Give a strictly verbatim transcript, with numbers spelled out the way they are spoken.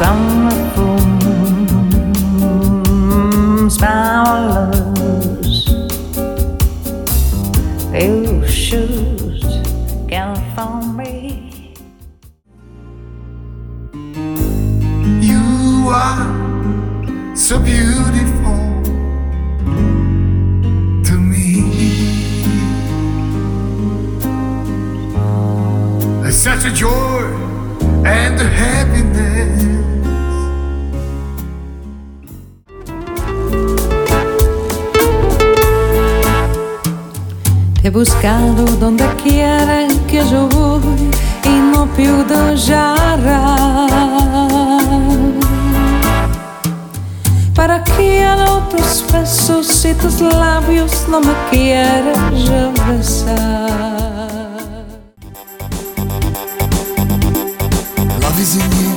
from the rooms, powerless. You should get from me. You are so beautiful to me. Such a joy and a happiness. Te he buscado donde quiera que yo voy y no puedo hallar para que en otros besos y tus labios no me quieras yo besar. Love is in the